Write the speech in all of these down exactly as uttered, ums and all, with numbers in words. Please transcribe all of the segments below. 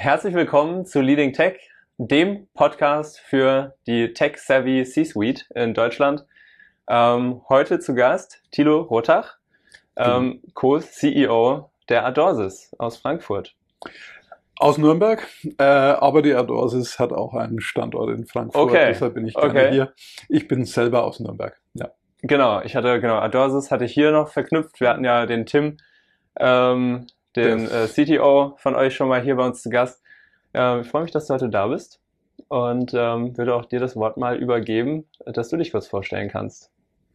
Herzlich willkommen zu Leading Tech, dem Podcast für die Tech-Savvy C-Suite in Deutschland. Ähm, heute zu Gast Thilo Rothach, ähm, Co-C E O der Adorsis aus Frankfurt. Aus Nürnberg, äh, aber die Adorsis hat auch einen Standort in Frankfurt, Okay. Deshalb bin ich gerne Okay. hier. Ich bin selber aus Nürnberg, ja. Genau, ich hatte, genau, Adorsis hatte ich hier noch verknüpft. Wir hatten ja den Tim, ähm, den äh, C T O von euch schon mal hier bei uns zu Gast. Äh, ich freue mich, dass du heute da bist und ähm, würde auch dir das Wort mal übergeben, dass du dich kurz vorstellen kannst.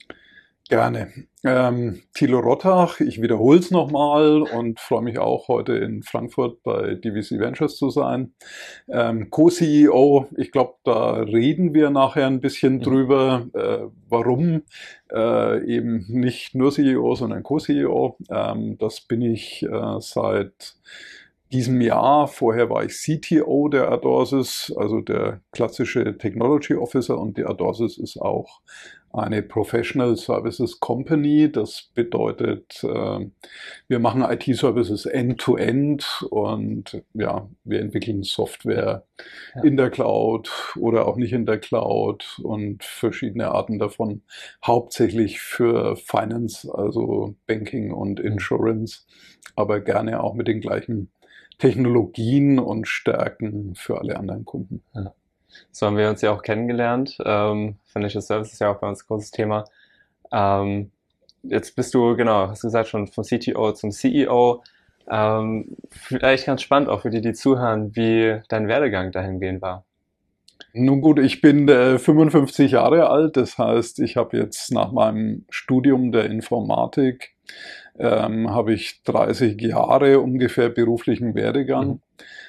Gerne. Ähm, Thilo Rothach, ich wiederhole es nochmal und freue mich auch, heute in Frankfurt bei D V C Ventures zu sein. Ähm, Co-C E O, ich glaube, da reden wir nachher ein bisschen Mhm. drüber, äh, warum äh, eben nicht nur C E O, sondern Co-C E O. Ähm, das bin ich äh, seit diesem Jahr. Vorher war ich C T O der Adorsis, also der klassische Technology Officer, und die Adorsis ist auch eine Professional Services Company. Das bedeutet, äh, wir machen I T-Services end-to-end und ja, wir entwickeln Software Ja. in der Cloud oder auch nicht in der Cloud und verschiedene Arten davon, hauptsächlich für Finance, also Banking und Insurance, aber gerne auch mit den gleichen Technologien und Stärken für alle anderen Kunden. Ja. So haben wir uns ja auch kennengelernt. Ähm, Financial Services ist ja auch bei uns ein großes Thema. Ähm, jetzt bist du, genau, hast du gesagt, schon vom C T O zum C E O. Ähm, vielleicht ganz spannend auch für die, die zuhören, wie dein Werdegang dahingehend war. Nun gut, ich bin äh, fünfundfünfzig Jahre alt, das heißt, ich habe jetzt nach meinem Studium der Informatik ähm, habe ich dreißig Jahre ungefähr beruflichen Werdegang. Mhm.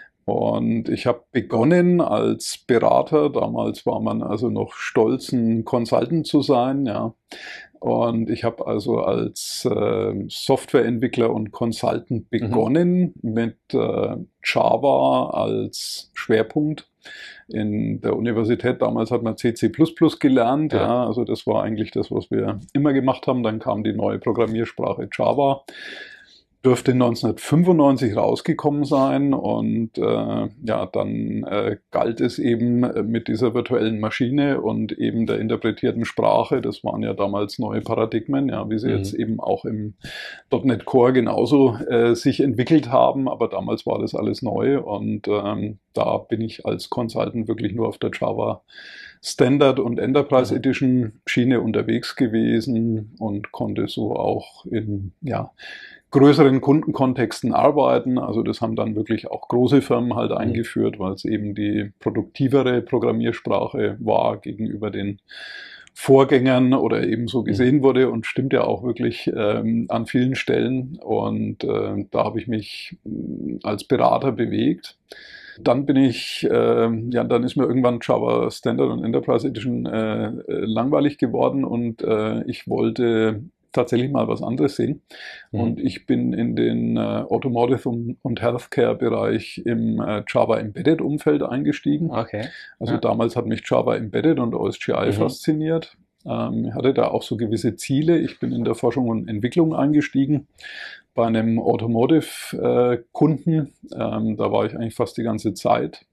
Und ich habe begonnen als Berater. Damals war man also noch stolz, ein Consultant zu sein, ja. Und ich habe also als äh, Softwareentwickler und Consultant begonnen mhm. mit äh, Java als Schwerpunkt. In der Universität damals hat man C C plus plus gelernt, ja. ja, also das war eigentlich das, was wir immer gemacht haben. Dann kam die neue Programmiersprache Java. Dürfte neunzehnhundertfünfundneunzig rausgekommen sein und äh, ja, dann äh, galt es eben mit dieser virtuellen Maschine und eben der interpretierten Sprache. Das waren ja damals neue Paradigmen, ja, wie sie mhm. jetzt eben auch im .NET Core genauso äh, sich entwickelt haben, aber damals war das alles neu und ähm, da bin ich als Consultant wirklich nur auf der Java Standard und Enterprise mhm. Edition Schiene unterwegs gewesen und konnte so auch in, ja, größeren Kundenkontexten arbeiten. Also das haben dann wirklich auch große Firmen halt eingeführt, weil es eben die produktivere Programmiersprache war gegenüber den Vorgängern oder eben so gesehen wurde und stimmt ja auch wirklich ähm, an vielen Stellen. Und äh, da habe ich mich als Berater bewegt. Dann bin ich, äh, ja, dann ist mir irgendwann Java Standard und Enterprise Edition äh, langweilig geworden und äh, ich wollte tatsächlich mal was anderes sehen. Mhm. Und ich bin in den äh, Automotive- und, und Healthcare-Bereich im äh, Java Embedded-Umfeld eingestiegen. Okay. Also ja. damals hat mich Java Embedded und O S G I mhm. fasziniert. Ähm, ich hatte da auch so gewisse Ziele. Ich bin in der Forschung und Entwicklung eingestiegen bei einem Automotive-Kunden. Ähm, da war ich eigentlich fast die ganze Zeit.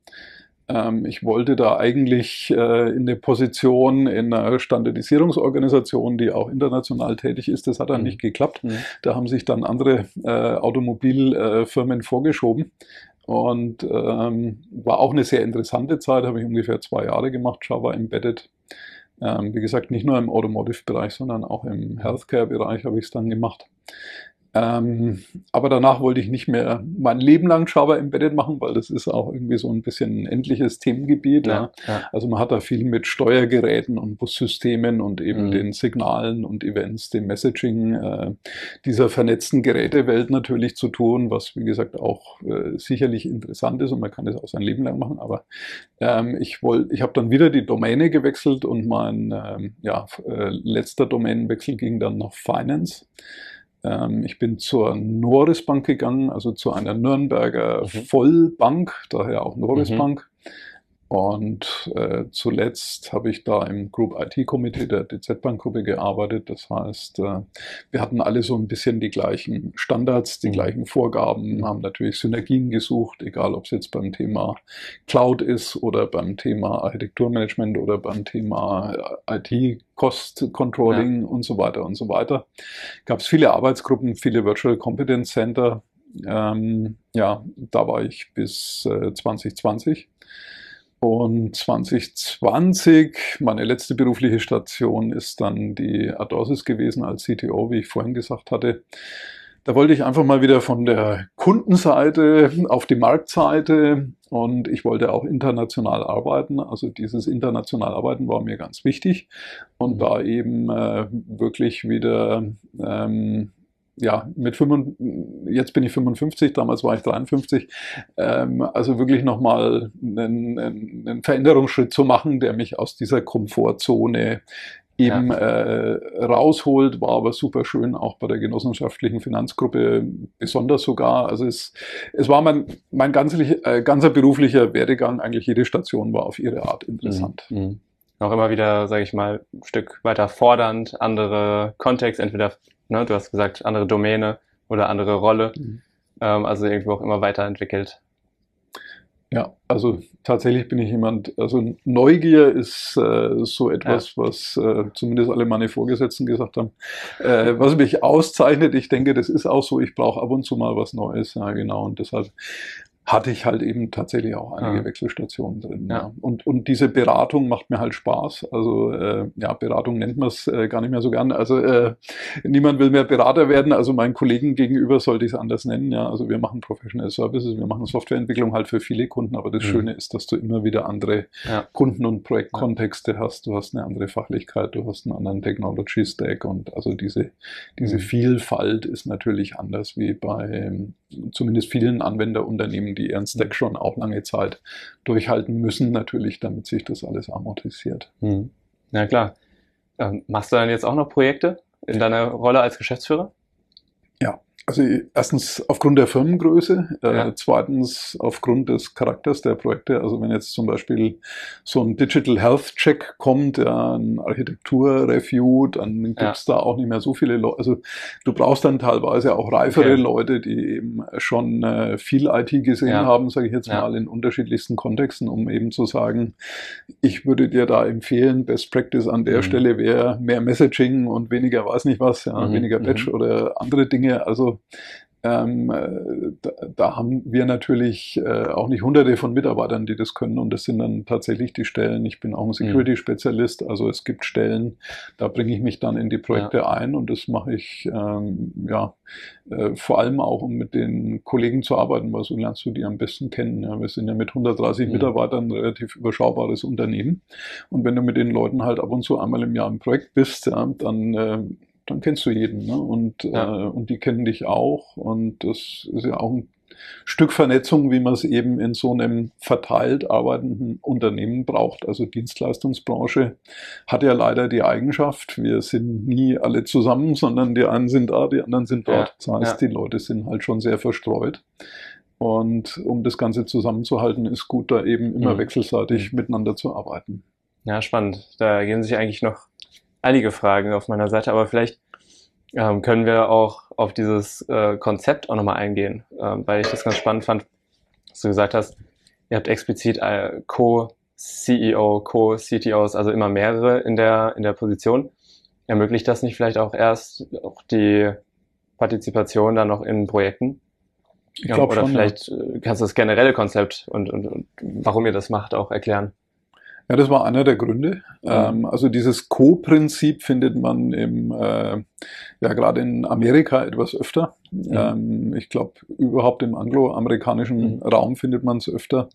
Ich wollte da eigentlich äh, in eine Position in einer Standardisierungsorganisation, die auch international tätig ist. Das hat dann mhm. nicht geklappt. Mhm. Da haben sich dann andere äh, Automobilfirmen äh, vorgeschoben. Und ähm, war auch eine sehr interessante Zeit, habe ich ungefähr zwei Jahre gemacht, Java Embedded. Ähm, wie gesagt, nicht nur im Automotive-Bereich, sondern auch im Healthcare-Bereich habe ich es dann gemacht. Ähm, aber danach wollte ich nicht mehr mein Leben lang Java Embedded machen, weil das ist auch irgendwie so ein bisschen ein endliches Themengebiet. Ja, ja. Ja. Also man hat da viel mit Steuergeräten und Bussystemen und eben mhm. den Signalen und Events, dem Messaging äh, dieser vernetzten Gerätewelt natürlich zu tun, was wie gesagt auch äh, sicherlich interessant ist und man kann das auch sein Leben lang machen. Aber ähm, ich wollte, ich habe dann wieder die Domäne gewechselt und mein ähm, ja, äh, letzter Domänenwechsel ging dann nach Finance. Ich bin zur Noris Bank gegangen, also zu einer Nürnberger mhm. Vollbank, daher auch Noris mhm. Bank. Und äh, zuletzt habe ich da im Group I T-Komitee der D Z Bank-Gruppe gearbeitet. Das heißt, äh, wir hatten alle so ein bisschen die gleichen Standards, die mhm. gleichen Vorgaben, haben natürlich Synergien gesucht, egal ob es jetzt beim Thema Cloud ist oder beim Thema Architekturmanagement oder beim Thema I T-Cost-Controlling ja. und so weiter und so weiter. Gab es viele Arbeitsgruppen, viele Virtual Competence Center. Ähm, ja, da war ich bis äh, zwanzig zwanzig. Und zwanzig zwanzig, meine letzte berufliche Station, ist dann die Adorsys gewesen als C T O, wie ich vorhin gesagt hatte. Da wollte ich einfach mal wieder von der Kundenseite auf die Marktseite und ich wollte auch international arbeiten. Also dieses international Arbeiten war mir ganz wichtig und mhm. da eben äh, wirklich wieder ähm, ja, mit fünf, jetzt bin ich fünfundfünfzig, damals war ich dreiundfünfzig, ähm, also wirklich nochmal einen, einen Veränderungsschritt zu machen, der mich aus dieser Komfortzone eben ja. äh, rausholt, war aber super schön, auch bei der genossenschaftlichen Finanzgruppe besonders sogar. Also es, es war mein, mein ganzlich, äh, ganzer beruflicher Werdegang, eigentlich jede Station war auf ihre Art interessant. Mhm. Mhm. Auch immer wieder, sage ich mal, ein Stück weiter fordernd, andere Kontext, entweder Ne, du hast gesagt, andere Domäne oder andere Rolle, mhm. ähm, also irgendwo auch immer weiterentwickelt. Ja, also tatsächlich bin ich jemand, also Neugier ist äh, so etwas, ja. was äh, zumindest alle meine Vorgesetzten gesagt haben, äh, was mich auszeichnet. Ich denke, das ist auch so, ich brauche ab und zu mal was Neues, ja genau, und deshalb hatte ich halt eben tatsächlich auch einige ah. Wechselstationen drin. Ja. Ja. Und, und diese Beratung macht mir halt Spaß. Also äh, ja, Beratung nennt man es äh, gar nicht mehr so gern. Also äh, niemand will mehr Berater werden. Also meinen Kollegen gegenüber sollte ich es anders nennen. Ja, also wir machen Professional Services, wir machen Softwareentwicklung halt für viele Kunden. Aber das mhm. Schöne ist, dass du immer wieder andere ja. Kunden- und Projektkontexte ja. hast. Du hast eine andere Fachlichkeit, du hast einen anderen Technology Stack und also diese, diese mhm. Vielfalt ist natürlich anders wie bei zumindest vielen Anwenderunternehmen, die ihren Stack schon auch lange Zeit durchhalten müssen, natürlich, damit sich das alles amortisiert. Hm. Ja, klar. Ähm, machst du dann jetzt auch noch Projekte in deiner Rolle als Geschäftsführer? Ja. Also erstens aufgrund der Firmengröße, äh, ja. zweitens aufgrund des Charakters der Projekte. Also wenn jetzt zum Beispiel so ein Digital Health Check kommt, ja, ein Architektur-Review, dann gibt's ja. da auch nicht mehr so viele Leute. Also du brauchst dann teilweise auch reifere okay. Leute, die eben schon äh, viel I T gesehen ja. haben, sage ich jetzt ja. mal, in unterschiedlichsten Kontexten, um eben zu sagen, ich würde dir da empfehlen, Best Practice an der mhm. Stelle wäre mehr Messaging und weniger weiß nicht was, ja, mhm. weniger Batch mhm. oder andere Dinge. Also Ähm, da, da haben wir natürlich äh, auch nicht hunderte von Mitarbeitern, die das können und das sind dann tatsächlich die Stellen. Ich bin auch ein Security-Spezialist, also es gibt Stellen, da bringe ich mich dann in die Projekte ja. ein und das mache ich ähm, ja äh, vor allem auch, um mit den Kollegen zu arbeiten, weil so lernst du die am besten kennen. Ja, wir sind ja mit hundertdreißig mhm. Mitarbeitern ein relativ überschaubares Unternehmen und wenn du mit den Leuten halt ab und zu einmal im Jahr im Projekt bist, ja, dann äh, dann kennst du jeden, ne? Und, ja. äh, und die kennen dich auch. Und das ist ja auch ein Stück Vernetzung, wie man es eben in so einem verteilt arbeitenden Unternehmen braucht. Also Dienstleistungsbranche hat ja leider die Eigenschaft, wir sind nie alle zusammen, sondern die einen sind da, die anderen sind dort. Ja. Das heißt, ja. die Leute sind halt schon sehr verstreut. Und um das Ganze zusammenzuhalten, ist gut, da eben immer mhm. wechselseitig mhm. miteinander zu arbeiten. Ja, spannend. Da ergeben sich eigentlich noch einige Fragen auf meiner Seite, aber vielleicht ähm, können wir auch auf dieses äh, Konzept auch nochmal eingehen, ähm, weil ich das ganz spannend fand, dass du gesagt hast, ihr habt explizit äh, Co-C E O, Co-C T Os, also immer mehrere in der in der Position. Ermöglicht das nicht vielleicht auch erst auch die Partizipation dann noch in Projekten? Ich glaube Oder schon, vielleicht ja. kannst du das generelle Konzept und, und, und warum ihr das macht auch erklären. Ja, das war einer der Gründe. Ja. Ähm, also dieses Co-Prinzip findet man im, äh, ja gerade in Amerika etwas öfter. Ja. Ähm, ich glaube, überhaupt im angloamerikanischen mhm. Raum findet man es öfter.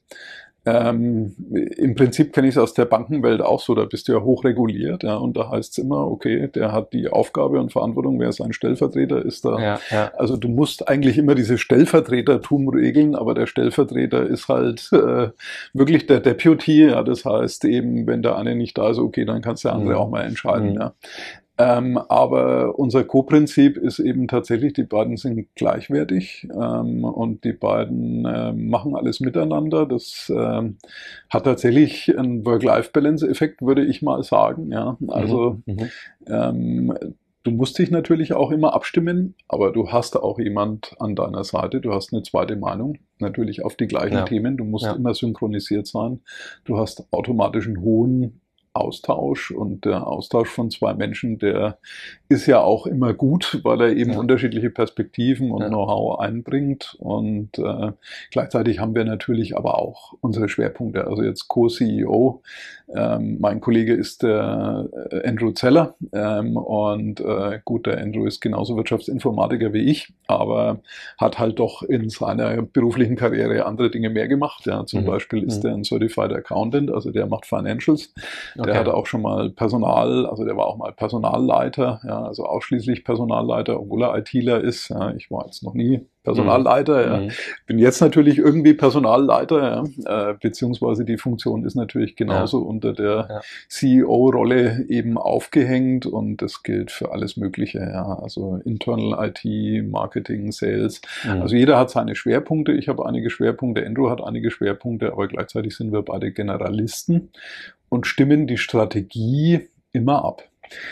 Ähm, im Prinzip kenne ich es aus der Bankenwelt auch so, da bist du ja hochreguliert, ja, und da heißt es immer, okay, der hat die Aufgabe und Verantwortung, wer sein Stellvertreter ist da. Ja, ja. Also du musst eigentlich immer dieses Stellvertretertum regeln, aber der Stellvertreter ist halt äh, wirklich der Deputy, ja, das heißt eben, wenn der eine nicht da ist, okay, dann kann der andere mhm. auch mal entscheiden, mhm. ja. Ähm, aber unser Co-Prinzip ist eben tatsächlich, die beiden sind gleichwertig ähm, und die beiden äh, machen alles miteinander. Das ähm, hat tatsächlich einen Work-Life-Balance-Effekt, würde ich mal sagen. Ja, also Mhm. Mhm. ähm, du musst dich natürlich auch immer abstimmen, aber du hast auch jemand an deiner Seite. Du hast eine zweite Meinung, natürlich auf die gleichen Ja. Themen. Du musst Ja. immer synchronisiert sein. Du hast automatisch einen hohen Austausch und der Austausch von zwei Menschen, der ist ja auch immer gut, weil er eben Ja. unterschiedliche Perspektiven und Ja. Know-how einbringt und äh, gleichzeitig haben wir natürlich aber auch unsere Schwerpunkte. Also jetzt Co-C E O, ähm, mein Kollege ist der äh, Andrew Zeller ähm, und äh, gut, der Andrew ist genauso Wirtschaftsinformatiker wie ich, aber hat halt doch in seiner beruflichen Karriere andere Dinge mehr gemacht. Ja, zum Mhm. Beispiel ist Mhm. er ein Certified Accountant, also der macht Financials. Der Okay. hatte auch schon mal Personal, also der war auch mal Personalleiter, ja, also ausschließlich Personalleiter, obwohl er ITler ist. Ja, ich war jetzt noch nie Personalleiter, ja. Mhm. Bin jetzt natürlich irgendwie Personalleiter, ja, äh, beziehungsweise die Funktion ist natürlich Ja. genauso unter der Ja. C E O-Rolle eben aufgehängt und das gilt für alles Mögliche, ja, also Internal I T, Marketing, Sales. Mhm. Also jeder hat seine Schwerpunkte. Ich habe einige Schwerpunkte, Andrew hat einige Schwerpunkte, aber gleichzeitig sind wir beide Generalisten und stimmen die Strategie immer ab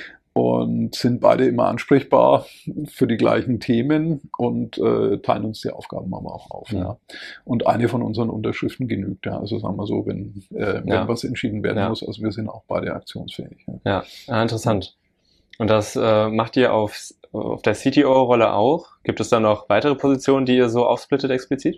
und sind beide immer ansprechbar für die gleichen Themen und äh, teilen uns die Aufgaben aber auch auf. Mhm. Ja. Und eine von unseren Unterschriften genügt. Ja. Also sagen wir so, wenn, äh, wenn Ja. was entschieden werden Ja. muss, also wir sind auch beide aktionsfähig. Ja, Ja. Ah, interessant. Und das äh, macht ihr auf, auf der C T O-Rolle auch? Gibt es da noch weitere Positionen, die ihr so aufsplittet explizit?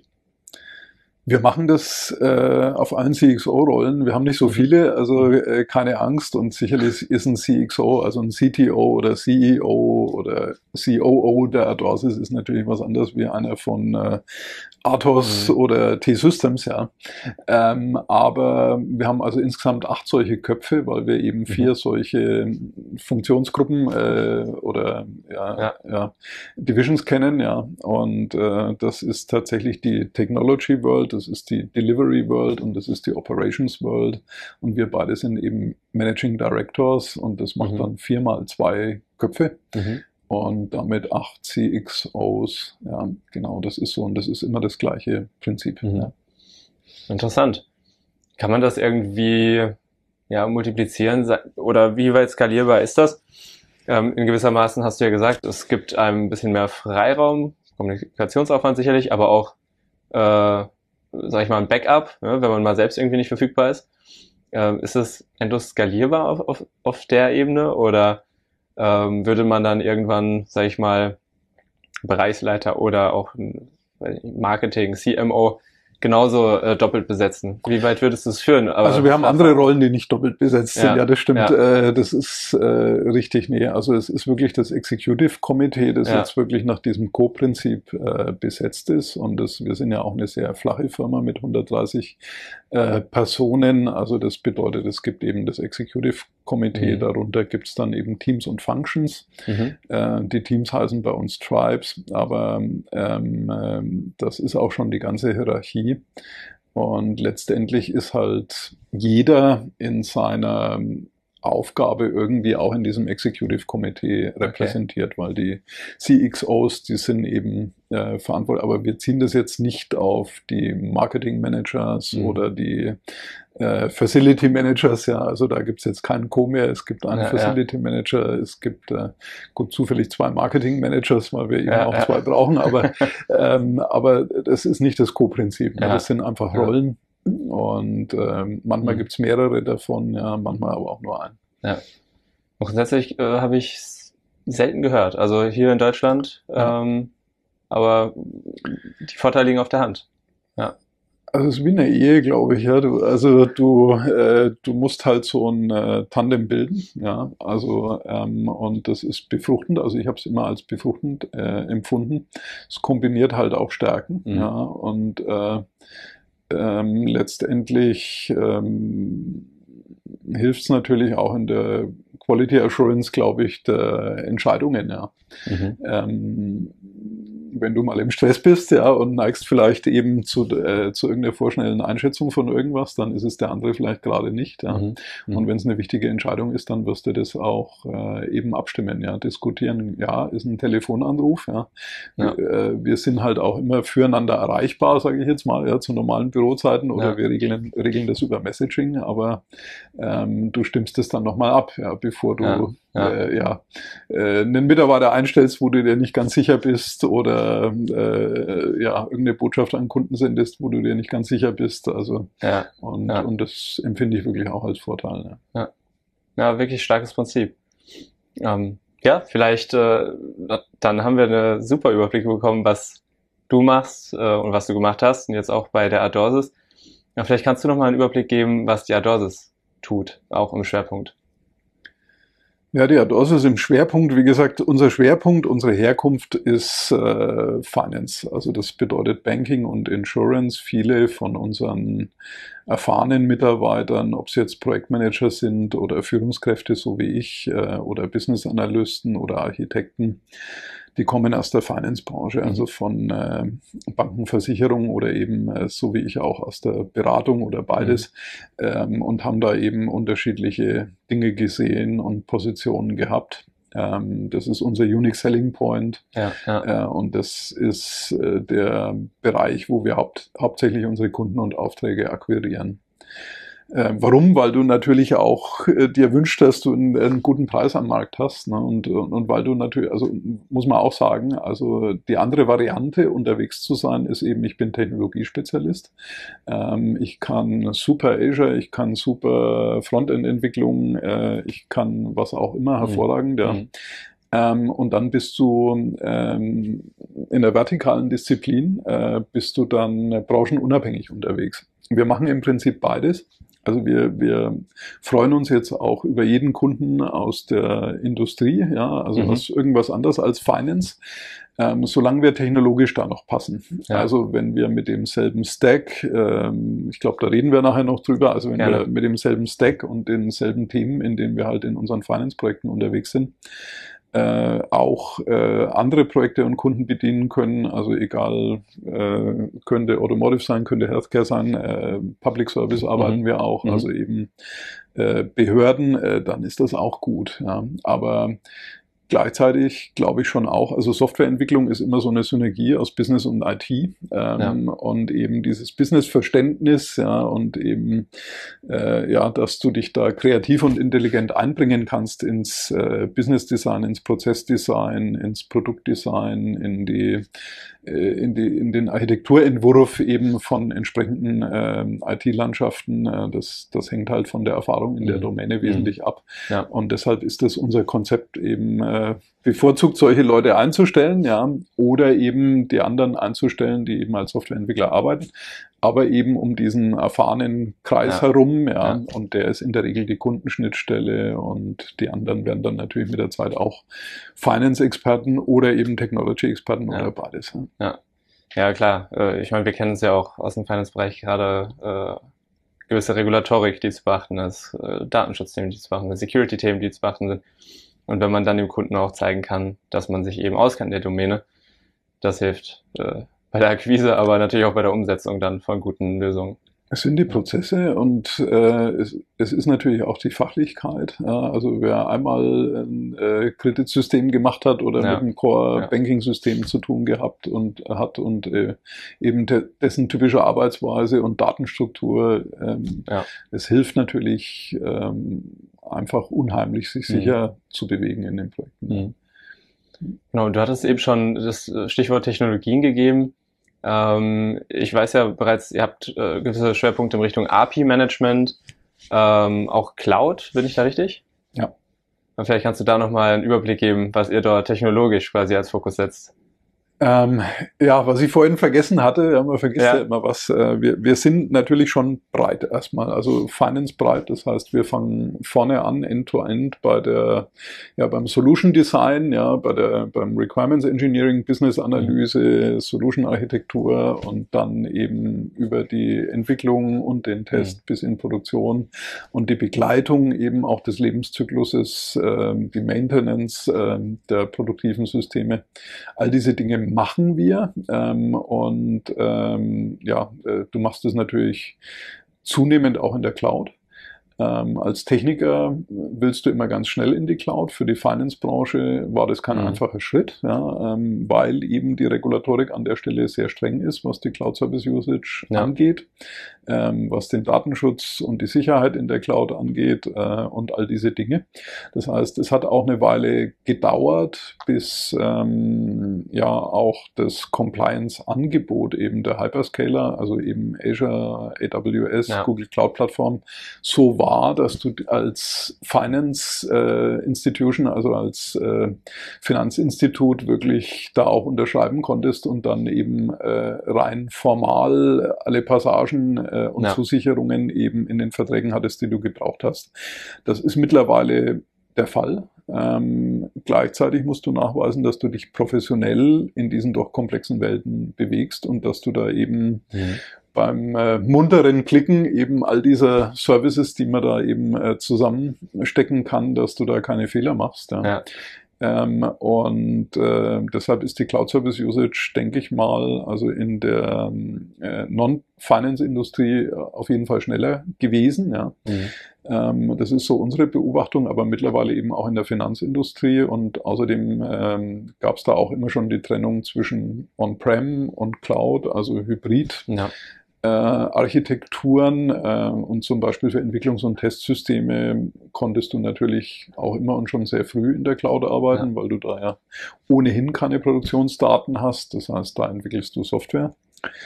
Wir machen das äh, auf allen C X O-Rollen. Wir haben nicht so Mhm. viele, also Mhm. äh, keine Angst. Und sicherlich ist ein C X O, also ein C T O oder C E O oder C O O der Adorsis ist natürlich was anderes wie einer von äh, Atos Mhm. oder T-Systems, ja. Ähm, aber wir haben also insgesamt acht solche Köpfe, weil wir eben vier Mhm. solche Funktionsgruppen äh, oder ja, Ja. ja, Divisions kennen, ja. Und äh, das ist tatsächlich die Technology World, das ist die Delivery World und das ist die Operations World. Und wir beide sind eben Managing Directors und das macht Mhm. dann vier mal zwei Köpfe. Mhm. Und damit acht C X Os, ja, genau, das ist so und das ist immer das gleiche Prinzip. Mhm. Ja. Interessant. Kann man das irgendwie ja, multiplizieren oder wie weit skalierbar ist das? Ähm, in gewissermaßen hast du ja gesagt, es gibt einem ein bisschen mehr Freiraum, Kommunikationsaufwand sicherlich, aber auch, äh, sag ich mal, ein Backup, ne, wenn man mal selbst irgendwie nicht verfügbar ist. Ähm, ist es endlos skalierbar auf, auf, auf der Ebene oder ähm, würde man dann irgendwann, sag ich mal, Bereichsleiter oder auch Marketing, C M O genauso äh, doppelt besetzen? Wie weit würdest du es führen? Aber Also wir haben andere Rollen, die nicht doppelt besetzt sind. Ja, Ja, das stimmt. ja. Äh, das ist äh, richtig. Nee, also es ist wirklich das Executive Committee, das Ja. jetzt wirklich nach diesem Co-Prinzip äh, besetzt ist. Und das, wir sind ja auch eine sehr flache Firma mit hundertdreißig äh, Personen. Also das bedeutet, es gibt eben das Executive Committee. Mhm. Darunter gibt es dann eben Teams und Functions. Mhm. Äh, die Teams heißen bei uns Tribes, aber ähm, ähm, das ist auch schon die ganze Hierarchie. Und letztendlich ist halt jeder in seiner Aufgabe irgendwie auch in diesem Executive Committee repräsentiert, okay. Weil die C X Os, die sind eben äh, verantwortlich, aber wir ziehen das jetzt nicht auf die Marketing Managers mhm. oder die äh, Facility Managers, ja, also da gibt's jetzt keinen Co mehr, es gibt einen ja, Facility ja. Manager, es gibt äh, gut zufällig zwei Marketing Managers, weil wir eben ja, auch ja. zwei brauchen, aber, ähm, aber das ist nicht das Co-Prinzip, ja. Das sind einfach Rollen. Und ähm, manchmal mhm. gibt's mehrere davon, ja, manchmal aber auch nur einen. Ja. Und grundsätzlich äh, habe ich selten gehört. Also hier in Deutschland, ja. ähm, aber die Vorteile liegen auf der Hand. Ja. Also es ist wie eine Ehe, glaube ich, ja. Du, also du, äh, du musst halt so ein äh, Tandem bilden, ja. Also ähm, und das ist befruchtend. Also ich habe es immer als befruchtend äh, empfunden. Es kombiniert halt auch Stärken, mhm. ja. Und äh, ähm, letztendlich ähm, hilft es natürlich auch in der Quality Assurance, glaube ich, der Entscheidungen, ja. Mhm. Ähm, wenn du mal im Stress bist, ja, und neigst vielleicht eben zu, äh, zu irgendeiner vorschnellen Einschätzung von irgendwas, dann ist es der andere vielleicht gerade nicht, ja. Mhm. Mhm. Und wenn es eine wichtige Entscheidung ist, dann wirst du das auch äh, eben abstimmen, ja. Diskutieren, ja, ist ein Telefonanruf, ja. Ja. Wir, äh, wir sind halt auch immer füreinander erreichbar, sage ich jetzt mal, ja, zu normalen Bürozeiten, oder Ja. wir regeln, regeln das über Messaging, aber ähm, du stimmst es dann nochmal ab, ja, bevor du Ja. Ja. Äh, ja, äh, einen Mitarbeiter einstellst, wo du dir nicht ganz sicher bist, oder äh, ja, irgendeine Botschaft an Kunden sendest, wo du dir nicht ganz sicher bist. Also Ja. und, Ja. und das empfinde ich wirklich auch als Vorteil. Ne? Ja. Ja, wirklich starkes Prinzip. Ähm, ja, vielleicht äh, dann haben wir einen super Überblick bekommen, was du machst äh, und was du gemacht hast und jetzt auch bei der Adorsis. Ja, vielleicht kannst du noch mal einen Überblick geben, was die Adorsis tut, auch im Schwerpunkt. Ja, die Adorsis im Schwerpunkt, wie gesagt, unser Schwerpunkt, unsere Herkunft ist äh, Finance. Also das bedeutet Banking und Insurance. Viele von unseren erfahrenen Mitarbeitern, ob es jetzt Projektmanager sind oder Führungskräfte, so wie ich, äh, oder Business Analysten oder Architekten, die kommen aus der Finance-Branche, also von äh, Banken, Versicherungen oder eben, äh, so wie ich auch, aus der Beratung oder beides, mhm. ähm, und haben da eben unterschiedliche Dinge gesehen und Positionen gehabt. Ähm, das ist unser Unique Selling Point, ja, ja. Äh, und das ist äh, der Bereich, wo wir haupt, hauptsächlich unsere Kunden und Aufträge akquirieren. Äh, warum? Weil du natürlich auch äh, dir wünschst, dass du einen, einen guten Preis am Markt hast, ne? und, und, und weil du natürlich, also muss man auch sagen, also die andere Variante, unterwegs zu sein, ist eben, ich bin Technologiespezialist. Ähm, ich kann super Azure, ich kann super Frontend-Entwicklung, äh, ich kann was auch immer hervorragend, mhm. ja. Mhm. Ähm, und dann bist du ähm, in der vertikalen Disziplin, äh, bist du dann branchenunabhängig unterwegs. Wir machen im Prinzip beides. Also wir, wir freuen uns jetzt auch über jeden Kunden aus der Industrie, ja, also mhm. was irgendwas anderes als Finance, ähm, solange wir technologisch da noch passen. Ja. Also wenn wir mit demselben Stack, ähm, ich glaube, da reden wir nachher noch drüber, also wenn Gerne. wir mit demselben Stack und denselben Themen, in denen wir halt in unseren Finance-Projekten unterwegs sind, Äh, auch äh, andere Projekte und Kunden bedienen können, also egal, äh, könnte Automotive sein, könnte Healthcare sein, äh, Public Service arbeiten mhm. wir auch, mhm. also eben äh, Behörden, äh, dann ist das auch gut. Ja. Aber gleichzeitig glaube ich schon auch, also Softwareentwicklung ist immer so eine Synergie aus Business und I T, ähm, ja. und eben dieses Businessverständnis, ja, und eben, äh, ja, dass du dich da kreativ und intelligent einbringen kannst ins äh, Business Design, ins Prozessdesign, ins Produktdesign, in die, äh, in die, in den Architekturentwurf eben von entsprechenden äh, I T-Landschaften. Äh, das, das hängt halt von der Erfahrung in der Domäne mhm. wesentlich ab. Ja. Und deshalb ist das unser Konzept eben, äh, bevorzugt solche Leute einzustellen, ja, oder eben die anderen einzustellen, die eben als Softwareentwickler arbeiten, aber eben um diesen erfahrenen Kreis ja. herum, ja, ja, und der ist in der Regel die Kundenschnittstelle, und die anderen werden dann natürlich mit der Zeit auch Finance-Experten oder eben Technology-Experten ja. oder beides. Ja. ja, ja klar. Ich meine, wir kennen es ja auch aus dem Finance-Bereich, gerade äh, gewisse Regulatorik, die zu beachten ist, äh, Datenschutzthemen, die zu beachten sind, Security-Themen, die zu beachten sind. Und wenn man dann dem Kunden auch zeigen kann, dass man sich eben auskennt in der Domäne, das hilft äh, bei der Akquise, aber natürlich auch bei der Umsetzung dann von guten Lösungen. Es sind die Prozesse, und äh, es, es ist natürlich auch die Fachlichkeit. Ja, also wer einmal ein äh, Kreditsystem gemacht hat oder ja. mit einem Core-Banking-System ja. zu tun gehabt und hat und äh, eben de dessen typische Arbeitsweise und Datenstruktur, ähm, ja. es hilft natürlich ähm, einfach unheimlich, sich sicher mhm. zu bewegen in den Projekten. Mhm. Genau, du hattest eben schon das Stichwort Technologien gegeben. Ähm, ich weiß ja bereits, ihr habt äh, gewisse Schwerpunkte in Richtung A P I-Management, ähm, auch Cloud, bin ich da richtig? Ja. Und vielleicht kannst du da nochmal einen Überblick geben, was ihr dort technologisch quasi als Fokus setzt. Ähm, ja, was ich vorhin vergessen hatte, ja, man vergisst ja, ja immer was, äh, wir, wir sind natürlich schon breit erstmal, also Finance breit, das heißt, wir fangen vorne an, End-to-End bei der, ja, beim Solution Design, ja, bei der, beim Requirements Engineering, Business Analyse, mhm. Solution Architektur, und dann eben über die Entwicklung und den Test mhm. bis in Produktion und die Begleitung eben auch des Lebenszykluses, äh, die Maintenance äh, der produktiven Systeme. All diese Dinge machen wir. Ähm, und ähm, ja, äh, du machst es natürlich zunehmend auch in der Cloud. Ähm, als Techniker willst du immer ganz schnell in die Cloud. Für die Finance-Branche war das kein Mhm. einfacher Schritt, ja, ähm, weil eben die Regulatorik an der Stelle sehr streng ist, was die Cloud-Service-Usage Ja. angeht, ähm, was den Datenschutz und die Sicherheit in der Cloud angeht äh, und all diese Dinge. Das heißt, es hat auch eine Weile gedauert, bis ähm, ja auch das Compliance-Angebot eben der Hyperscaler, also eben Azure, A W S, Ja. Google Cloud-Plattform, so war, dass du als Finance äh, Institution, also als äh, Finanzinstitut wirklich da auch unterschreiben konntest und dann eben äh, rein formal alle Passagen äh, und Ja. Zusicherungen eben in den Verträgen hattest, die du gebraucht hast. Das ist mittlerweile der Fall. Ähm, gleichzeitig musst du nachweisen, dass du dich professionell in diesen doch komplexen Welten bewegst und dass du da eben Mhm. beim äh, munteren Klicken eben all dieser Services, die man da eben äh, zusammenstecken kann, dass du da keine Fehler machst. Ja. Ja. Ähm, und äh, deshalb ist die Cloud Service Usage, denke ich mal, also in der äh, Non-Finance-Industrie auf jeden Fall schneller gewesen. Ja. Mhm. Ähm, das ist so unsere Beobachtung, aber mittlerweile eben auch in der Finanzindustrie. Und außerdem ähm, gab es da auch immer schon die Trennung zwischen On-Prem und Cloud, also Hybrid. Ja. Äh, Architekturen äh, und zum Beispiel für Entwicklungs- und Testsysteme konntest du natürlich auch immer und schon sehr früh in der Cloud arbeiten, Ja. weil du da ja ohnehin keine Produktionsdaten hast. Das heißt, da entwickelst du Software.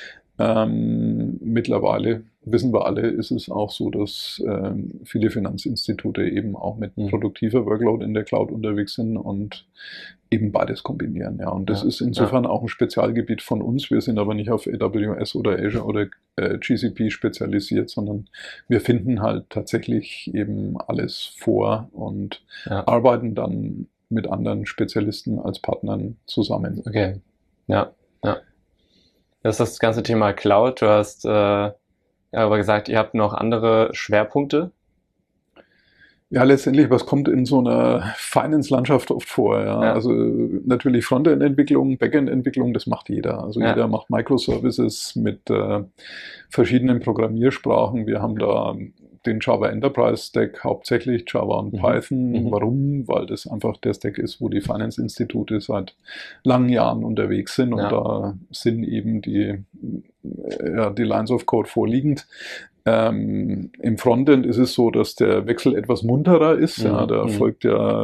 Ähm, mittlerweile, wissen wir alle, ist es auch so, dass ähm, viele Finanzinstitute eben auch mit Mhm. produktiver Workload in der Cloud unterwegs sind und eben beides kombinieren. Ja. Und das Ja. ist insofern auch ein Spezialgebiet von uns. Wir sind aber nicht auf A W S oder Azure oder äh, G C P spezialisiert, sondern wir finden halt tatsächlich eben alles vor und Ja. arbeiten dann mit anderen Spezialisten als Partnern zusammen. Okay. Ja. Ja. Das ist das ganze Thema Cloud. Du hast äh, ja, aber gesagt, ihr habt noch andere Schwerpunkte. Ja, letztendlich, was kommt in so einer Finance-Landschaft oft vor? Ja? Ja. Also natürlich Frontend-Entwicklung, Backend-Entwicklung, das macht jeder. Also Ja. jeder macht Microservices mit äh, verschiedenen Programmiersprachen. Wir haben da den Java Enterprise Stack hauptsächlich, Java und Mhm. Python. Mhm. Warum? Weil das einfach der Stack ist, wo die Finance-Institute seit langen Jahren unterwegs sind und Ja. da sind eben die, ja, die Lines of Code vorliegend. Ähm, Im Frontend ist es so, dass der Wechsel etwas munterer ist. Mhm. Ja, da Mhm. folgt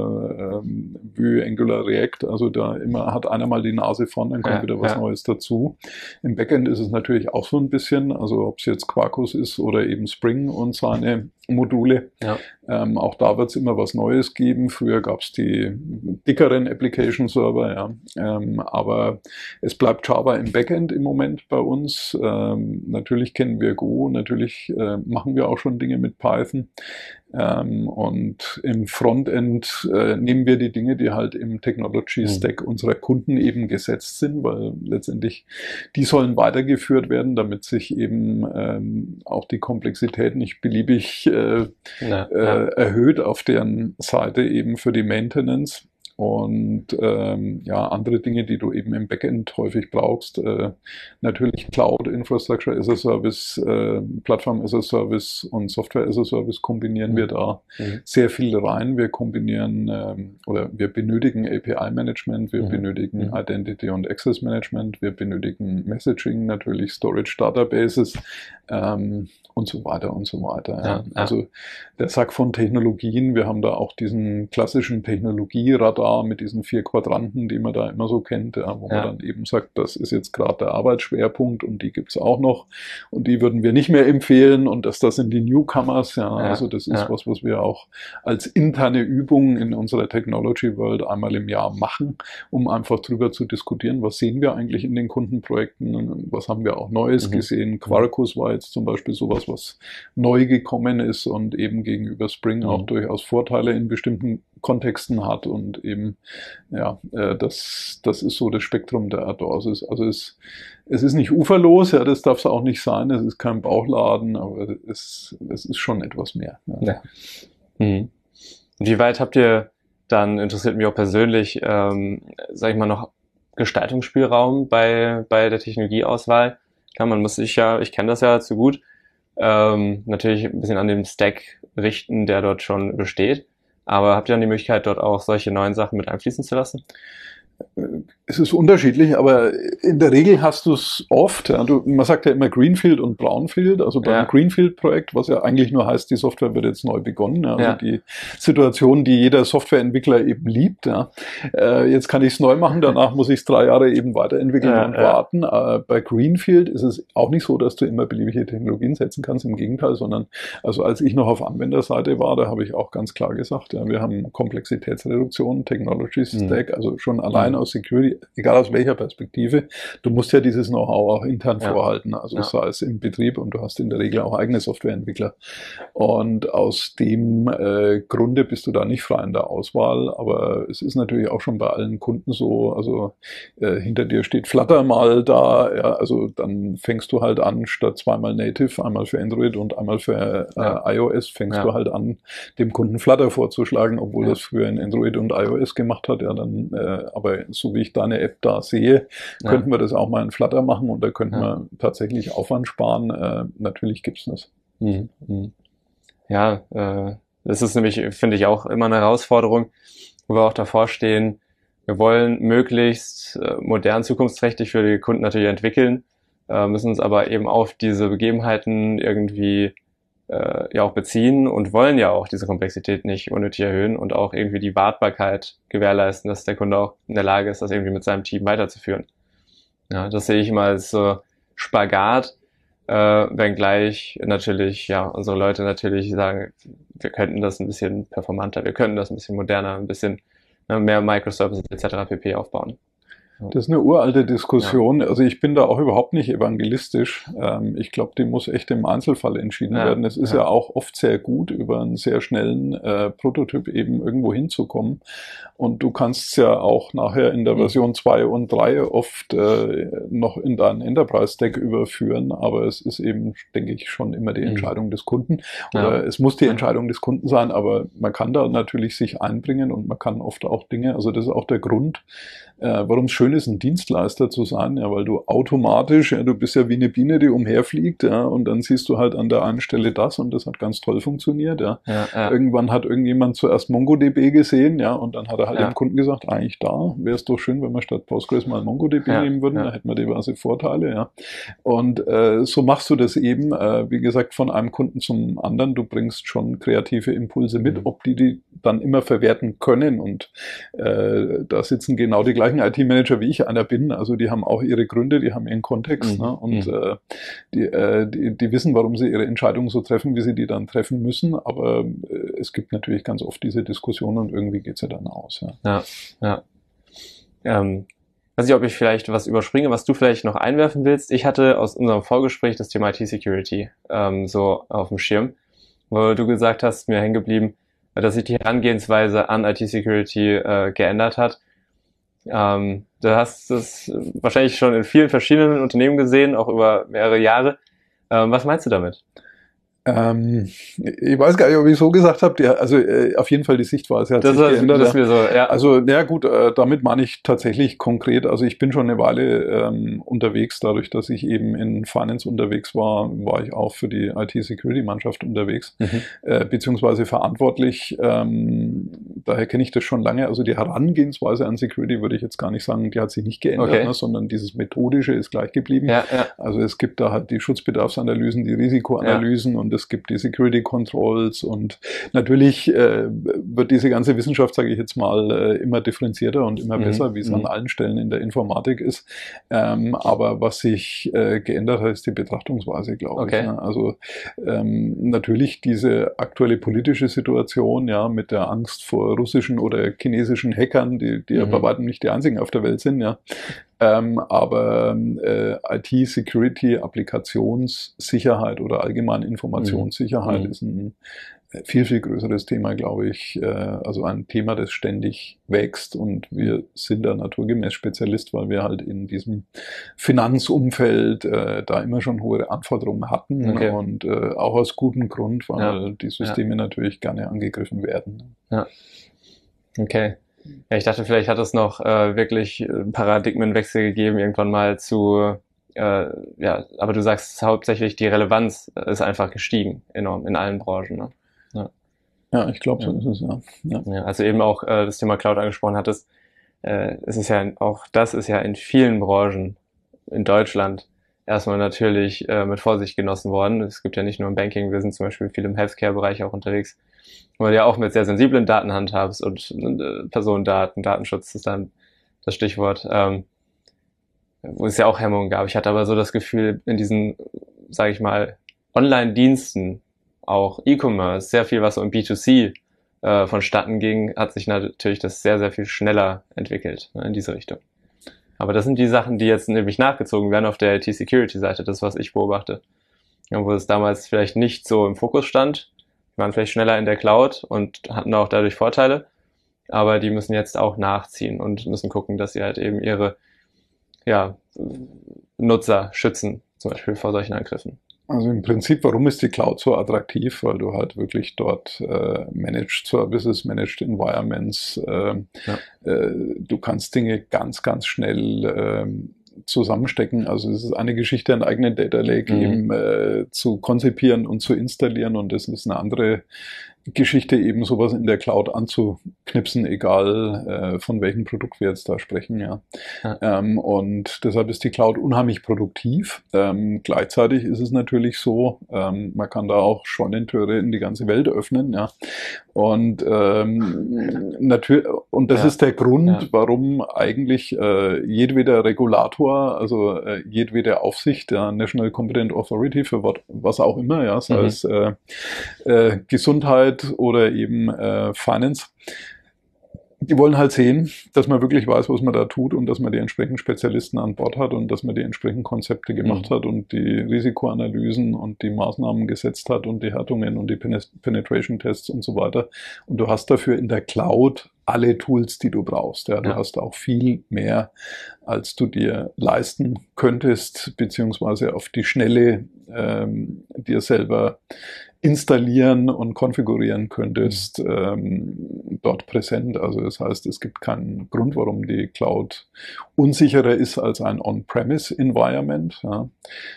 ja ähm, Vue, Angular, React. Also da immer hat einer mal die Nase vorn, dann kommt Ja. wieder was Ja. Neues dazu. Im Backend ist es natürlich auch so ein bisschen, also ob es jetzt Quarkus ist oder eben Spring und seine Module. Ja. Ähm, auch da wird es immer was Neues geben. Früher gab es die dickeren Application Server, ja. Ähm, aber es bleibt Java im Backend im Moment bei uns. Ähm, natürlich kennen wir Go, natürlich äh, machen wir auch schon Dinge mit Python. Ähm, und im Frontend äh, nehmen wir die Dinge, die halt im Technology Stack mhm. unserer Kunden eben gesetzt sind, weil letztendlich die sollen weitergeführt werden, damit sich eben ähm, auch die Komplexität nicht beliebig äh, ja, äh, ja. erhöht auf deren Seite eben für die Maintenance. Und ähm, ja, andere Dinge, die du eben im Backend häufig brauchst, äh, natürlich Cloud, Infrastructure as a Service, äh, Plattform as a Service und Software as a Service kombinieren mhm. wir da mhm. sehr viel rein. Wir kombinieren ähm, oder wir benötigen A P I-Management, wir mhm. benötigen mhm. Identity und Access Management, wir benötigen Messaging, natürlich Storage Databases ähm, und so weiter und so weiter. Ja. Ja, also der Sack von Technologien, wir haben da auch diesen klassischen Technologieradar mit diesen vier Quadranten, die man da immer so kennt, ja, wo ja. man dann eben sagt, das ist jetzt gerade der Arbeitsschwerpunkt und die gibt's auch noch und die würden wir nicht mehr empfehlen und das, das sind die Newcomers, ja, ja. also das ist ja. was, was wir auch als interne Übung in unserer Technology World einmal im Jahr machen, um einfach drüber zu diskutieren, was sehen wir eigentlich in den Kundenprojekten, was haben wir auch Neues mhm. gesehen. Quarkus war jetzt zum Beispiel sowas, was neu gekommen ist und eben gegenüber Spring mhm. auch durchaus Vorteile in bestimmten Kontexten hat und eben, ja, äh, das, das ist so das Spektrum der Adorsis. Also es, es ist nicht uferlos, ja, das darf es auch nicht sein, es ist kein Bauchladen, aber es, es ist schon etwas mehr. Ja. Ja. Mhm. Und wie weit habt ihr dann, interessiert mich auch persönlich, ähm, sag ich mal, noch Gestaltungsspielraum bei, bei der Technologieauswahl. Klar, man muss sich ja, ich kenne das ja zu gut, ähm, natürlich ein bisschen an dem Stack richten, der dort schon besteht. Aber habt ihr dann die Möglichkeit, dort auch solche neuen Sachen mit einfließen zu lassen? Es ist unterschiedlich, aber in der Regel hast du es oft. Ja, du, man sagt ja immer Greenfield und Brownfield. Also beim Ja. Greenfield-Projekt, was ja eigentlich nur heißt, die Software wird jetzt neu begonnen. Ja, also Ja. die Situation, die jeder Softwareentwickler eben liebt. Ja. Äh, jetzt kann ich es neu machen, danach muss ich es drei Jahre eben weiterentwickeln Ja, und ja. warten. Äh, bei Greenfield ist es auch nicht so, dass du immer beliebige Technologien setzen kannst. Im Gegenteil, sondern also als ich noch auf Anwenderseite war, da habe ich auch ganz klar gesagt, ja, wir haben Komplexitätsreduktion, Technology Stack, Mhm. also schon allein Mhm. aus Security, egal aus welcher Perspektive, du musst ja dieses Know-how auch intern Ja. vorhalten, also Ja. sei es im Betrieb und du hast in der Regel auch eigene Softwareentwickler. Und aus dem äh, Grunde bist du da nicht frei in der Auswahl, aber es ist natürlich auch schon bei allen Kunden so, also äh, hinter dir steht Flutter mal da, ja, also dann fängst du halt an, statt zweimal Native, einmal für Android und einmal für äh, Ja. iOS, fängst Ja. du halt an, dem Kunden Flutter vorzuschlagen, obwohl Ja. das früher in Android und iOS gemacht hat, ja dann, äh, aber so wie ich deine App da sehe, Ja. könnten wir das auch mal in Flutter machen und da könnten Ja. wir tatsächlich Aufwand sparen. Äh, natürlich gibt's das. Mhm. Mhm. Ja, äh, das ist nämlich, finde ich, auch immer eine Herausforderung, wo wir auch davor stehen. Wir wollen möglichst äh, modern, zukunftsträchtig für die Kunden natürlich entwickeln, äh, müssen uns aber eben auf diese Begebenheiten irgendwie äh, ja auch beziehen und wollen ja auch diese Komplexität nicht unnötig erhöhen und auch irgendwie die Wartbarkeit gewährleisten, dass der Kunde auch in der Lage ist, das irgendwie mit seinem Team weiterzuführen. Ja, das sehe ich immer als so Spagat, äh, wenngleich natürlich, ja, unsere Leute natürlich sagen, wir könnten das ein bisschen performanter, wir können das ein bisschen moderner, ein bisschen ne, mehr Microservices et cetera pp. Aufbauen. Das ist eine uralte Diskussion. Ja. Also ich bin da auch überhaupt nicht evangelistisch. Ähm, ich glaube, die muss echt im Einzelfall entschieden Ja, werden. Es ist ja. ja auch oft sehr gut, über einen sehr schnellen äh, Prototyp eben irgendwo hinzukommen. Und du kannst ja auch nachher in der Mhm. Version zwei und drei oft äh, noch in deinen Enterprise-Stack überführen. Aber es ist eben, denke ich, schon immer die Mhm. Entscheidung des Kunden. Ja. Oder es muss die Ja. Entscheidung des Kunden sein, aber man kann da natürlich sich einbringen und man kann oft auch Dinge, also das ist auch der Grund, äh, warum es schön ist, ein Dienstleister zu sein, ja, weil du automatisch, ja, du bist ja wie eine Biene, die umherfliegt, ja, und dann siehst du halt an der einen Stelle das und das hat ganz toll funktioniert, ja. Ja, ja. Irgendwann hat irgendjemand zuerst MongoDB gesehen, ja, und dann hat er halt Ja. dem Kunden gesagt, eigentlich da wäre es doch schön, wenn wir statt Postgres mal MongoDB Ja, nehmen würden, ja. da hätten wir diverse Vorteile, ja. Und äh, so machst du das eben, äh, wie gesagt, von einem Kunden zum anderen. Du bringst schon kreative Impulse mit, Mhm. ob die die dann immer verwerten können. Und äh, da sitzen genau die gleichen I T-Manager, wie ich einer bin. Also die haben auch ihre Gründe, die haben ihren Kontext, Mhm. ne? Und Mhm. äh, die, äh, die, die wissen, warum sie ihre Entscheidungen so treffen, wie sie die dann treffen müssen. Aber äh, es gibt natürlich ganz oft diese Diskussion und irgendwie geht's ja dann aus. Ja. Ja, ja. Ähm, weiß nicht, ob ich vielleicht was überspringe, was du vielleicht noch einwerfen willst. Ich hatte aus unserem Vorgespräch das Thema I T-Security ähm, so auf dem Schirm, wo du gesagt hast, mir hängen geblieben, dass sich die Herangehensweise an I T-Security äh, geändert hat. Ähm, du hast es wahrscheinlich schon in vielen verschiedenen Unternehmen gesehen, auch über mehrere Jahre. Ähm, was meinst du damit? Ähm, ich weiß gar nicht, ob ich so gesagt habe. Die, also äh, auf jeden Fall die Sichtweise hat Das sich ist, geändert. das ist Ja. mir so, ja. Also ja gut, äh, damit meine ich tatsächlich konkret. Also ich bin schon eine Weile ähm, unterwegs, dadurch, dass ich eben in Finance unterwegs war, war ich auch für die I T-Security-Mannschaft unterwegs, Mhm. äh, beziehungsweise verantwortlich. Ähm, daher kenne ich das schon lange. Also die Herangehensweise an Security würde ich jetzt gar nicht sagen, die hat sich nicht geändert, Okay. ne, sondern dieses Methodische ist gleich geblieben. Ja, ja. Also es gibt da halt die Schutzbedarfsanalysen, die Risikoanalysen ja. und es gibt die Security Controls und natürlich äh, wird diese ganze Wissenschaft, sage ich jetzt mal, äh, immer differenzierter und immer Mhm. besser, wie es Mhm. an allen Stellen in der Informatik ist. Ähm, aber was sich äh, geändert hat, ist die Betrachtungsweise, glaube Okay. ich. Ja. Also ähm, natürlich diese aktuelle politische Situation, ja, mit der Angst vor russischen oder chinesischen Hackern, die, die Mhm. ja bei weitem nicht die einzigen auf der Welt sind, ja. Ähm, aber äh, I T-Security, Applikationssicherheit oder allgemein Informationssicherheit Mhm. ist ein viel, viel größeres Thema, glaube ich. Äh, also ein Thema, das ständig wächst und wir sind da naturgemäß Spezialist, weil wir halt in diesem Finanzumfeld äh, da immer schon hohe Anforderungen hatten Okay. und äh, auch aus gutem Grund, weil Ja. die Systeme Ja. natürlich gerne angegriffen werden. Ja. Okay. Ja, ich dachte, vielleicht hat es noch äh, wirklich einen Paradigmenwechsel gegeben, irgendwann mal zu, äh, ja, aber du sagst hauptsächlich, die Relevanz ist einfach gestiegen, enorm, in allen Branchen. Ne? Ja. Ja, ich glaube, so Ja. ist es, ja. Ja. Ja, also eben auch äh, das Thema Cloud angesprochen hattest, äh, es ist ja auch, das ist ja in vielen Branchen in Deutschland erstmal natürlich äh, mit Vorsicht genossen worden. Es gibt ja nicht nur im Banking, wir sind zum Beispiel viel im Healthcare-Bereich auch unterwegs, weil du ja auch mit sehr sensiblen Daten handhabst und äh, Personendaten, Datenschutz ist dann das Stichwort, ähm, wo es ja auch Hemmungen gab. Ich hatte aber so das Gefühl, in diesen, sage ich mal, Online-Diensten, auch E-Commerce, sehr viel, was so im B zwei C äh, vonstatten ging, hat sich natürlich das sehr, sehr viel schneller entwickelt, ne, in diese Richtung. Aber das sind die Sachen, die jetzt nämlich nachgezogen werden auf der I T-Security-Seite, das, was ich beobachte. Ja, wo es damals vielleicht nicht so im Fokus stand, die waren vielleicht schneller in der Cloud und hatten auch dadurch Vorteile, aber die müssen jetzt auch nachziehen und müssen gucken, dass sie halt eben ihre ja, Nutzer schützen, zum Beispiel vor solchen Angriffen. Also im Prinzip, warum ist die Cloud so attraktiv? Weil du halt wirklich dort äh, Managed Services, Managed Environments, äh, ja. äh, du kannst Dinge ganz, ganz schnell äh, zusammenstecken. Also es ist eine Geschichte, einen eigenen Data Lake mhm. eben äh, zu konzipieren und zu installieren, und das ist eine andere Geschichte, eben sowas in der Cloud anzuknipsen, egal äh, von welchem Produkt wir jetzt da sprechen. Ja. ja. Ähm, und deshalb ist die Cloud unheimlich produktiv. Ähm, gleichzeitig ist es natürlich so, ähm, man kann da auch Scheunentüre in die ganze Welt öffnen. Ja. Und ähm, natürlich, und das ja. ist der Grund, ja. warum eigentlich äh, jedweder Regulator, also äh, jedwede Aufsicht, der National Competent Authority für was, was auch immer, ja, sei mhm. es äh, äh, Gesundheit oder eben äh, Finance, die wollen halt sehen, dass man wirklich weiß, was man da tut, und dass man die entsprechenden Spezialisten an Bord hat und dass man die entsprechenden Konzepte gemacht mhm. hat und die Risikoanalysen und die Maßnahmen gesetzt hat und die Härtungen und die Penetration-Tests und so weiter. Und du hast dafür in der Cloud alle Tools, die du brauchst. Ja. Du ja. hast auch viel mehr, als du dir leisten könntest, beziehungsweise auf die Schnelle ähm, dir selber installieren und konfigurieren könntest, mhm. ähm, dort präsent. Also das heißt, es gibt keinen Grund, warum die Cloud unsicherer ist als ein On-Premise-Environment. Ja.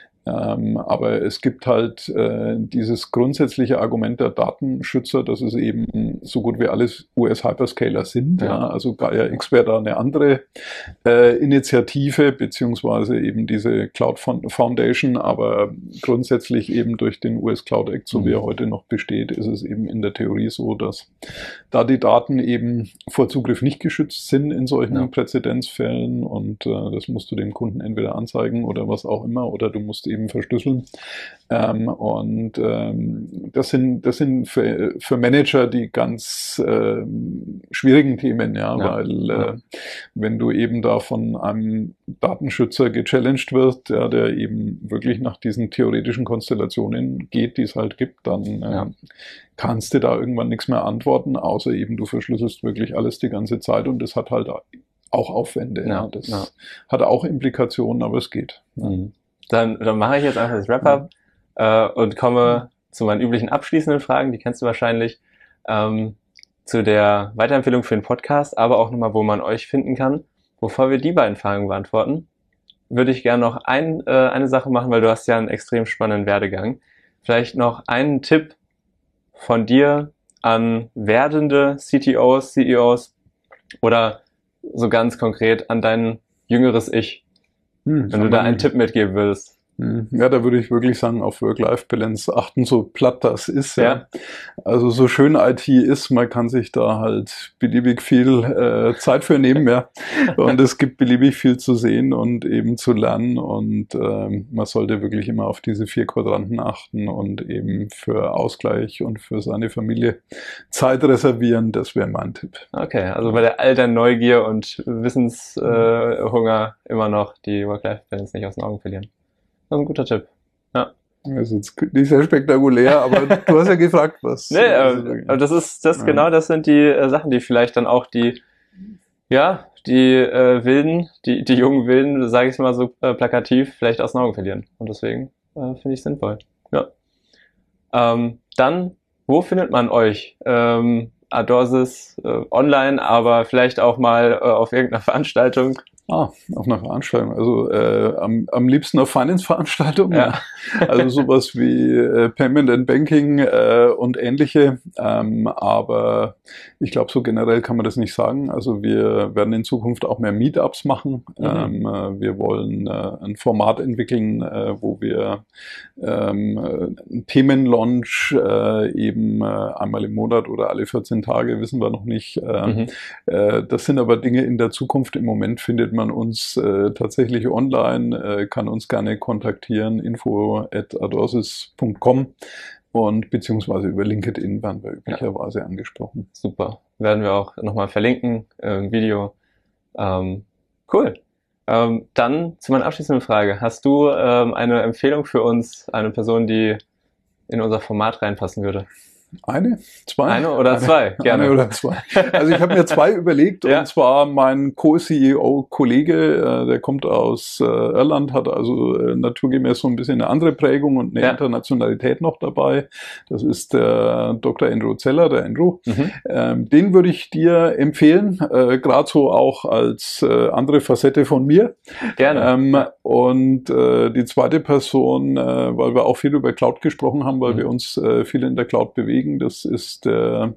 Ähm, aber es gibt halt äh, dieses grundsätzliche Argument der Datenschützer, dass es eben so gut wie alles U S-Hyperscaler sind. Ja. Ja. Also Gaia X wäre da eine andere äh, Initiative, beziehungsweise eben diese Cloud Foundation, aber grundsätzlich eben durch den U S Cloud Act, so wie er heute noch besteht, ist es eben in der Theorie so, dass da die Daten eben vor Zugriff nicht geschützt sind in solchen ja. Präzedenzfällen, und äh, das musst du dem Kunden entweder anzeigen oder was auch immer, oder du musst eben verschlüsseln. Ähm, und ähm, das sind das sind für, für Manager die ganz äh, schwierigen Themen, ja, ja. weil ja. Äh, wenn du eben da von einem Datenschützer gechallenged wirst, ja, der eben wirklich nach diesen theoretischen Konstellationen geht, die es halt gibt, dann äh, ja. kannst du da irgendwann nichts mehr antworten, außer eben du verschlüsselst wirklich alles die ganze Zeit, und das hat halt auch Aufwände. Ja, ja. Das ja. hat auch Implikationen, aber es geht. Ja. Mhm. Dann, dann mache ich jetzt einfach das Wrap-up äh, und komme zu meinen üblichen abschließenden Fragen, die kennst du wahrscheinlich, ähm, zu der Weiterempfehlung für den Podcast, aber auch nochmal, wo man euch finden kann. Bevor wir die beiden Fragen beantworten, würde ich gerne noch ein, äh, eine Sache machen, weil du hast ja einen extrem spannenden Werdegang. Vielleicht noch einen Tipp von dir an werdende C T Os, C E Os oder so ganz konkret an dein jüngeres Ich. Hm, wenn du da einen Tipp mitgeben würdest. Ja, da würde ich wirklich sagen, auf Work-Life-Balance achten, so platt das ist. Ja. ja. Also so schön I T ist, man kann sich da halt beliebig viel äh, Zeit für nehmen, ja. Und es gibt beliebig viel zu sehen und eben zu lernen, und ähm, man sollte wirklich immer auf diese vier Quadranten achten und eben für Ausgleich und für seine Familie Zeit reservieren. Das wäre mein Tipp. Okay, also bei der all der Neugier und Wissenshunger äh, immer noch die Work-Life-Balance nicht aus den Augen verlieren. Das ist ein guter Tipp. Ja. Das ist jetzt nicht sehr spektakulär, aber du hast ja gefragt, was. Nee, aber, aber das ist, das ja. genau, das sind die äh, Sachen, die vielleicht dann auch die, ja, die äh, Wilden, die, die jungen Wilden, sage ich mal so äh, plakativ, vielleicht aus den Augen verlieren. Und deswegen äh, finde ich sinnvoll. Ja. Ähm, dann, wo findet man euch? Ähm, Adorsis äh, online, aber vielleicht auch mal äh, auf irgendeiner Veranstaltung. Ah, auf einer Veranstaltung. Also äh, am, am liebsten auf Finance-Veranstaltungen. Ja. Also sowas wie äh, Payment and Banking äh, und ähnliche. Ähm, aber ich glaube, so generell kann man das nicht sagen. Also wir werden in Zukunft auch mehr Meetups machen. Mhm. Ähm, äh, wir wollen äh, ein Format entwickeln, äh, wo wir ähm, einen Themenlaunch äh, eben äh, einmal im Monat oder alle vierzehn Tage, wissen wir noch nicht. Äh, mhm. äh, das sind aber Dinge in der Zukunft. Im Moment findet man uns äh, tatsächlich online, äh, kann uns gerne kontaktieren, info at adorsis punkt com und beziehungsweise über LinkedIn werden wir üblicherweise ja. angesprochen. Super. Werden wir auch nochmal verlinken äh, im Video. Ähm, cool. Ähm, dann zu meiner abschließenden Frage. Hast du ähm, eine Empfehlung für uns, eine Person, die in unser Format reinpassen würde? Eine? Zwei? Eine oder zwei, eine, gerne. Eine oder zwei. Also ich habe mir zwei überlegt, ja. Und zwar mein Co-C E O-Kollege, äh, der kommt aus äh, Irland, hat also äh, naturgemäß so ein bisschen eine andere Prägung und eine ja. Internationalität noch dabei. Das ist der Doktor Andrew Zeller, der Andrew. Mhm. Ähm, den würde ich dir empfehlen, äh, gerade so auch als äh, andere Facette von mir. Gerne. Ähm, ja. Und äh, die zweite Person, äh, weil wir auch viel über Cloud gesprochen haben, weil mhm. wir uns äh, viel in der Cloud bewegen. Das ist der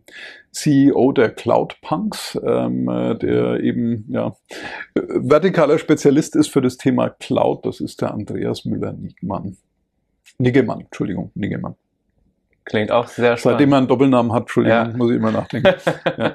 C E O der Cloud-Punks, ähm, der eben ja, vertikaler Spezialist ist für das Thema Cloud. Das ist der Andreas Müller-Niggemann. Niggemann, Entschuldigung, Niggemann. Klingt auch sehr spannend. Seitdem er einen Doppelnamen hat, Entschuldigung, ja. muss ich immer nachdenken. Ja.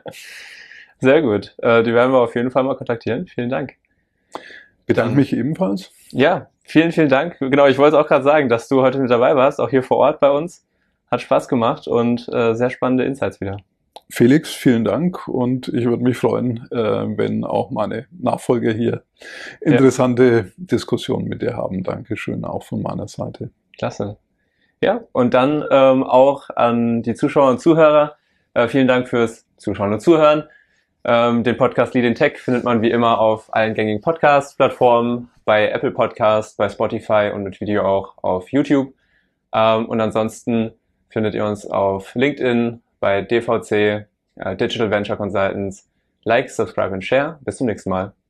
Sehr gut. Äh, die werden wir auf jeden Fall mal kontaktieren. Vielen Dank. Bedanke Dann, mich ebenfalls. Ja, vielen, vielen Dank. Genau, ich wollte auch gerade sagen, dass du heute mit dabei warst, auch hier vor Ort bei uns. Hat Spaß gemacht und äh, sehr spannende Insights wieder. Felix, vielen Dank und ich würde mich freuen, äh, wenn auch meine Nachfolger hier interessante ja. Diskussionen mit dir haben. Dankeschön auch von meiner Seite. Klasse. Ja, und dann ähm, auch an die Zuschauer und Zuhörer. Äh, vielen Dank fürs Zuschauen und Zuhören. Ähm, den Podcast Lead in Tech findet man wie immer auf allen gängigen Podcast-Plattformen, bei Apple Podcast, bei Spotify und mit Video auch auf YouTube. Ähm, und ansonsten findet ihr uns auf LinkedIn, bei D V C, äh, Digital Venture Consultants. Like, subscribe und share. Bis zum nächsten Mal.